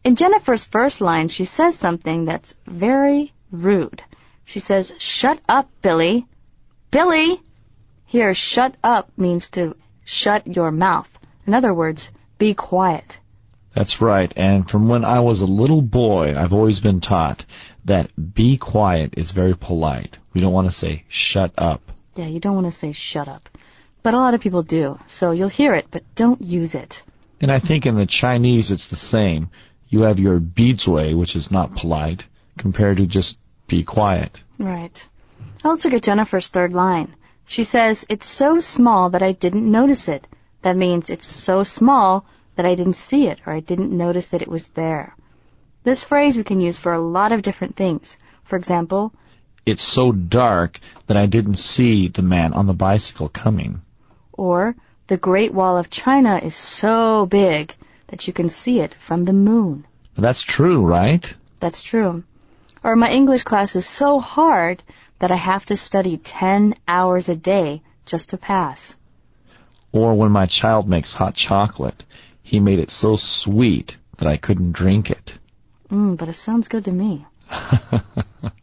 In Jennifer's first line, she says something that's very rude. She says, "Shut up, Billy." Billy! Here, shut up means to shut your mouth. In other words, be quiet. That's right, and from when I was a little boy, I've always been taught that be quiet is very polite. We don't want to say shut up. Yeah, you don't want to say shut up. But a lot of people do, so you'll hear it, but don't use it. And I think in the Chinese it's the same. You have your bizui, which is not polite, compared to just be quiet. Right. Now let's look at Jennifer's third line. She says, "It's so small that I didn't notice it." That means it's so small that I didn't see it, or I didn't notice that it was there. This phrase we can use for a lot of different things. For example, it's so dark that I didn't see the man on the bicycle coming. Or, the Great Wall of China is so big that you can see it from the moon. That's true, right? That's true. Or, my English class is so hard that I have to study 10 hours a day just to pass. Or when my child makes hot chocolate, he made it so sweet that I couldn't drink it. But it sounds good to me.